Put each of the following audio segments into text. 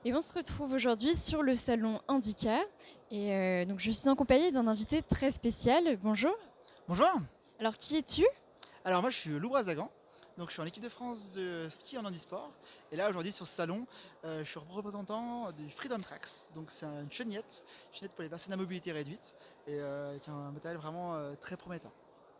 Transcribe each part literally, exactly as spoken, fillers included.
Et on se retrouve aujourd'hui sur le salon Handicap. Et euh, donc je suis en compagnie d'un invité très spécial. Bonjour. Bonjour. Alors qui es-tu? Alors moi je suis Lou Brazagan, donc je suis en équipe de France de ski en handisport. Et là aujourd'hui sur ce salon, euh, je suis représentant du Freedom Tracks. Donc c'est une chenillette, une chenillette pour les personnes à mobilité réduite et euh, qui a un matériel vraiment euh, très prometteur.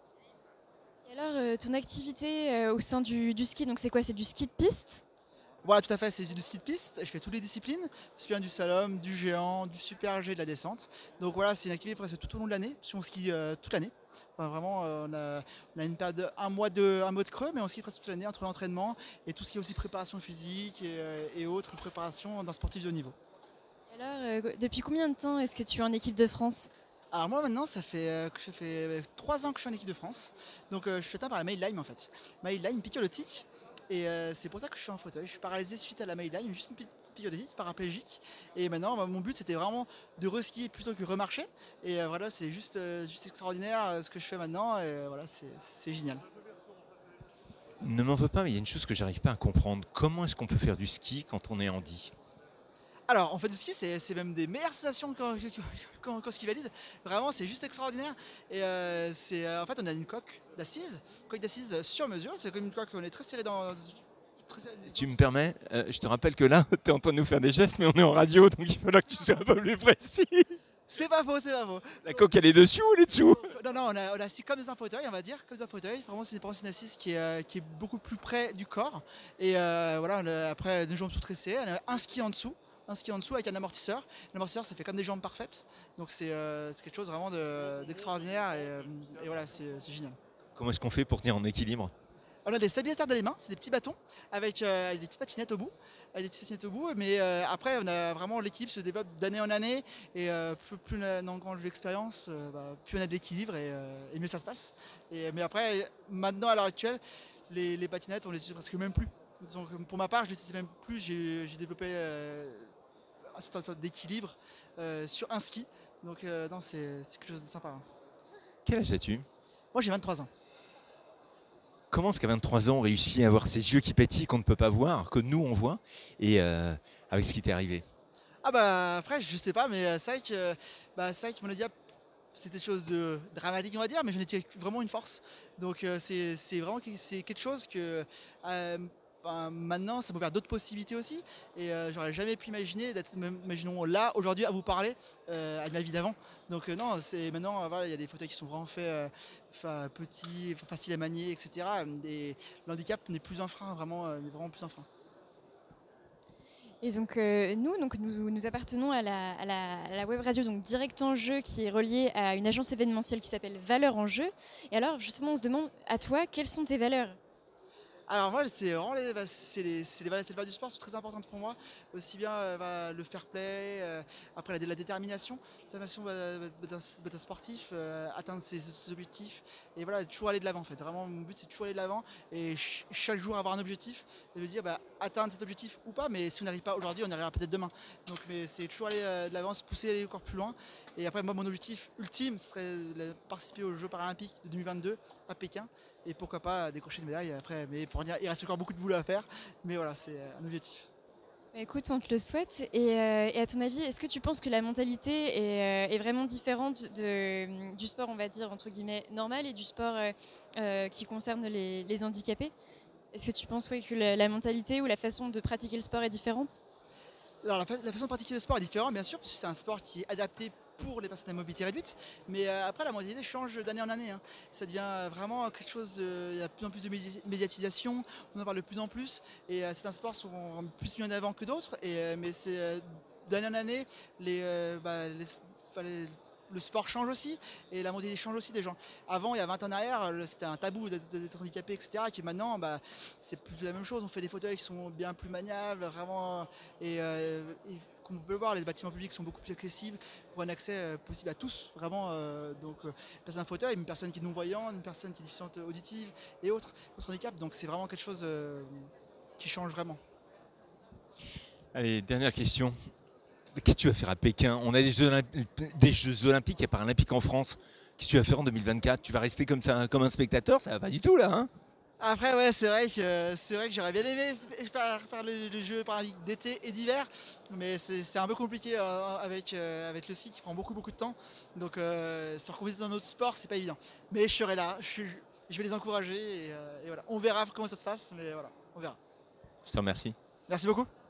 Et alors euh, ton activité euh, au sein du, du ski, donc c'est quoi? C'est du ski de piste? Voilà, tout à fait, c'est du ski de piste. Je fais toutes les disciplines, aussi bien du slalom, du géant, du super G, de la descente. Donc voilà, c'est une activité presque tout au long de l'année, parce qu'on skie euh, toute l'année. Enfin, vraiment, euh, on, a, on a une période de un mois de, un mois de creux, mais on skie presque toute l'année entre l'entraînement et tout ce qui est aussi préparation physique et, euh, et autres préparations d'un sportif de haut niveau. Et alors euh, depuis combien de temps est-ce que tu es en équipe de France? Alors moi maintenant, ça fait, euh, que ça fait euh, trois ans que je suis en équipe de France. Donc euh, je suis atteint par la Mail Lyme en fait. Mail Lyme, piqûre de tique. Et euh, c'est pour ça que je suis en fauteuil. Je suis paralysé suite à la Mail Lyme, juste une petite piqûre de tique, paraplégique. Et maintenant, bah, mon but c'était vraiment de reskier plutôt que remarcher. Et euh, voilà, c'est juste, euh, juste extraordinaire euh, ce que je fais maintenant. Et euh, voilà, c'est c'est génial. Ne m'en veux pas, mais il y a une chose que j'arrive pas à comprendre. Comment est-ce qu'on peut faire du ski quand on est handi? Alors, en fait, du ski, c'est c'est même des meilleures sensations qu'en qu'en- qu'en ski valide. Vraiment, c'est juste extraordinaire. Et euh, c'est, euh, en fait, on a une coque d'assises, coque d'assises sur mesure. C'est comme une coque, on est très serré dans. Très serré Tu dans- me permets, euh, je te rappelle que là, tu es en train de nous faire des gestes, mais on est en radio, donc il faudra que tu sois un peu plus précis. C'est pas faux, c'est pas faux. La coque, elle est dessus ou elle est dessous? Non, non, on a, on a assis comme dans un fauteuil, on va dire, comme dans un fauteuil. Vraiment, c'est une assise qui est, euh, qui est beaucoup plus près du corps. Et euh, voilà, on a- après, les jambes sous-tressées, on a un ski en dessous. Un ski en dessous avec un amortisseur. L'amortisseur, ça fait comme des jambes parfaites. Donc c'est euh, c'est quelque chose vraiment de- d'extraordinaire. et, euh, et voilà, c'est c'est génial. Comment est-ce qu'on fait pour tenir en équilibre? On a des stabilisateurs dans les mains, c'est des petits bâtons avec, euh, avec des petites patinettes au bout, avec des petites patinettes au bout. Mais euh, après, on a vraiment l'équilibre se développe d'année en année et euh, plus, plus on engrange l'expérience, euh, bah, plus on a de l'équilibre et, euh, et mieux ça se passe. Et, mais après, maintenant à l'heure actuelle, les, les patinettes, on les utilise presque même plus. Donc, pour ma part, je l'utilise même plus. J'ai j'ai développé euh, une sorte d'équilibre euh, sur un ski. Donc euh, non, c'est c'est quelque chose de sympa, hein. Quel âge as-tu? Moi, j'ai vingt-trois ans. Comment est-ce qu'à vingt-trois ans, on réussit à avoir ces yeux qui pétillent qu'on ne peut pas voir, que nous on voit, et euh, avec ce qui t'est arrivé? Ah bah après je sais pas mais euh, c'est vrai que bah, c'est vrai que mon handicap c'était des choses de dramatique on va dire mais j'en ai tiré vraiment une force donc euh, c'est c'est vraiment que- c'est quelque chose que euh, enfin, maintenant ça peut ouvert d'autres possibilités aussi et euh, j'aurais jamais pu imaginer d'être même- imaginons là aujourd'hui à vous parler euh, à ma vie d'avant donc euh, non c'est maintenant euh, voilà il y a des fauteuils qui sont vraiment faits euh, enfin, petits faciles à manier etc et l'handicap n'est plus un frein vraiment euh, n'est vraiment plus un frein. Et donc euh, nous, donc nous, nous appartenons à la, à, la, à la web radio donc Direct en Jeu qui est reliée à une agence événementielle qui s'appelle Valeurs en Jeu. Et alors justement on se demande à toi quelles sont tes valeurs? Alors moi, c'est vraiment les, bah, c'est les, c'est les valeurs, c'est les valeurs du sport sont très importantes pour moi. Aussi bien euh, bah, le fair play, euh, après la, la détermination, la détermination bah, bah, d'un bah, d'un sportif, euh, atteindre ses, ses objectifs et voilà, toujours aller de l'avant en fait. Vraiment, mon but c'est toujours aller de l'avant et ch- chaque jour avoir un objectif et me dire bah, atteindre cet objectif ou pas, mais si on n'arrive pas aujourd'hui, on y arrivera peut-être demain. Donc, mais c'est toujours aller euh, de l'avant, se pousser, aller encore plus loin. Et après, moi, mon objectif ultime, ce serait de participer aux Jeux paralympiques de deux mille vingt-deux à Pékin et pourquoi pas décrocher une médaille après. Mais pour dire, il reste encore beaucoup de boulot à faire, mais voilà, c'est un objectif. Bah, écoute, on te le souhaite. Et, euh, et à ton avis, est-ce que tu penses que la mentalité est, euh, est vraiment différente de, du sport, on va dire, entre guillemets, normal et du sport euh, euh, qui concerne les, les handicapés? Est-ce que tu penses ouais, que la, la mentalité ou la façon de pratiquer le sport est différente? Alors la, fa- la façon de pratiquer le sport est différente, bien sûr, parce que c'est un sport qui est adapté pour les personnes à mobilité réduite, mais euh, après la mentalité change d'année en année, hein. Ça devient euh, vraiment quelque chose, euh, il y a de plus en plus de médi- médiatisation, on en parle de plus en plus, et euh, c'est un sport qui sont plus mis en avant que d'autres, et, euh, mais c'est euh, d'année en année, les, euh, bah, les- enfin, les- le sport change aussi, et la mentalité change aussi des gens. Avant, il y a vingt ans en arrière, le- c'était un tabou d'être d'être handicapé, et cetera, et que maintenant, bah, c'est plus la même chose, on fait des fauteuils qui sont bien plus maniables, vraiment, et, euh, et comme on peut le voir, les bâtiments publics sont beaucoup plus accessibles pour un accès euh, possible à tous, vraiment. euh, donc, euh, une personne à fauteuil, une personne qui est non-voyante, une personne qui est déficiente auditive et autres, autres handicaps. Donc, c'est vraiment quelque chose euh, qui change vraiment. Allez, dernière question. Qu'est-ce que tu vas faire à Pékin? On a des Jeux, Olympi- des Jeux Olympiques et Paralympiques en France. Qu'est-ce que tu vas faire en deux mille vingt-quatre? Tu vas rester comme ça, comme un spectateur? Ça va pas du tout là, hein? Après, ouais, c'est vrai que c'est vrai que j'aurais bien aimé faire, faire le, le jeu paralympique d'été et d'hiver, mais c'est c'est un peu compliqué euh, avec, euh, avec le ski qui prend beaucoup beaucoup de temps. Donc euh, se recomposer dans un autre sport, c'est pas évident. Mais je serai là, je, suis- je vais les encourager et, euh, et voilà. On verra comment ça se passe, mais voilà, on verra. Je te remercie. Merci beaucoup.